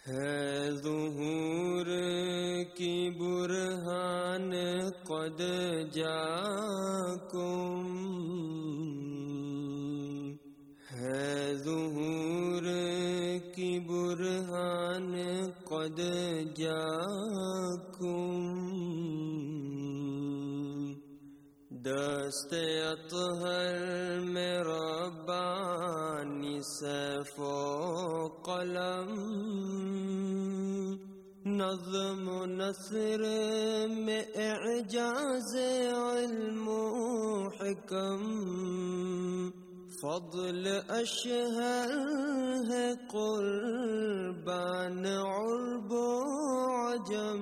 ہے ظہور کی برہان قد جاکم، ہے ظہور کی برہان قد جاکم، دست اطہر میں ربانی سیف و قلم، نظم و نثر میں اعجاز علم و حکم، فضل اشہر ہے قربان عرب و عجم،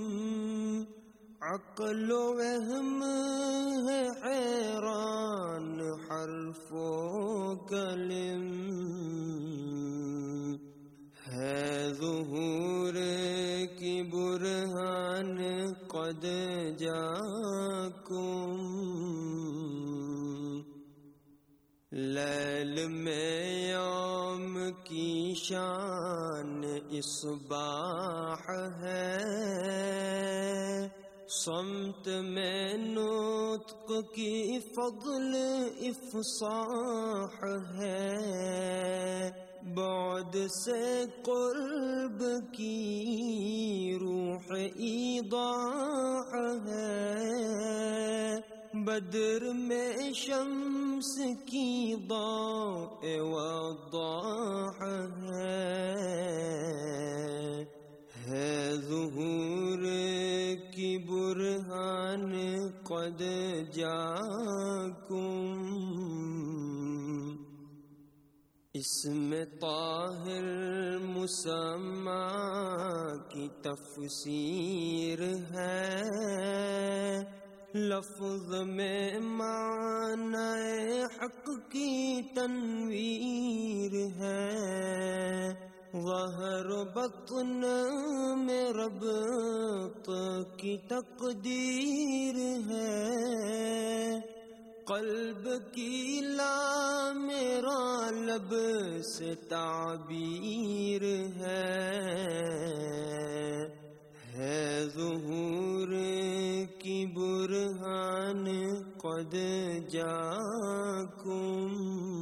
عقل و وہم ہے حیران حرف و کلم، ہے ظہور کی برہان قد جاکم، لیل میں یوم کی شان اصباح ہے، صمت میں نطق کی فضل افصاح ہے، بعد سے قرب کی روح ایضاح ہے، بدر میں شمس کی ضوء وضاح ہے ظہور کی برہان قد جاکم، اس میں طاہر مسمى کی تفسیر ہے، لفظ میں معنی حق کی تنویر ہے، ظاہر و بطن میں ربط کی تقدیر ہے، قلب کی لام میرا لب سے تعبیر ہے ظہور کی برہان قد جاکم،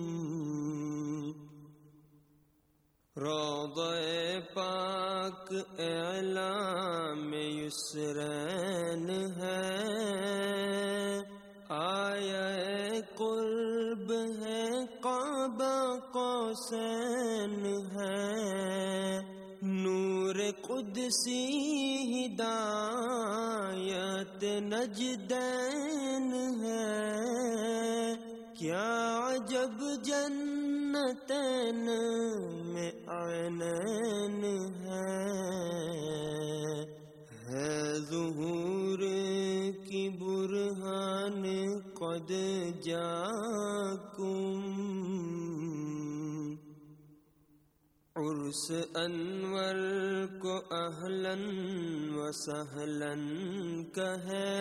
روضہ پاک اعلام یسرین ہے، آیا قرب ہے قاب قوسین ہے، نور قدسی ہدایت نجدین ہے، کیا عجب جنتین میں عینین ہے ظہور کی برہان قد جاکم، عرس انور کو اہلاً و سہلاً کہے،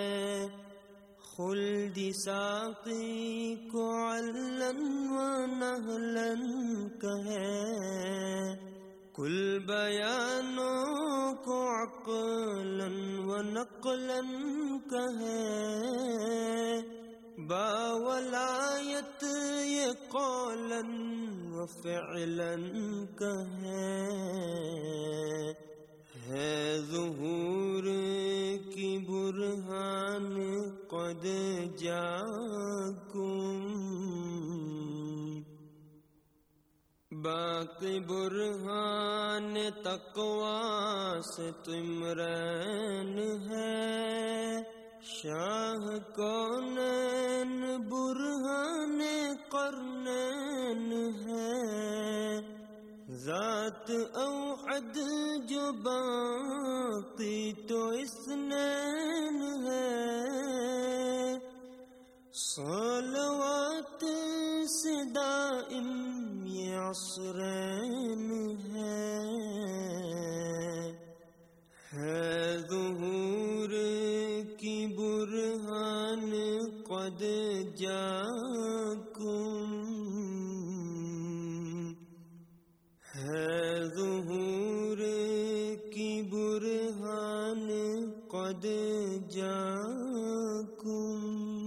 خلدی ساقی کو علاً و نہلاً کہے، کل بیانوں کو عقلاً و نقلاً کہے، باولایت یہ قولاً و فعلاً کہے، ہے ظہور کی برہان قد جاکم، باقی برہان تقویٰ سے تمرین ہے، شاہ کونین برہان قرنین ہے، ذات اوحد جو باقی تو اثنین ہے، صلوات سے دائم یہ عصرین ہے ظہور کی برہان قد جاکم، ہے ظہور قد جاءكم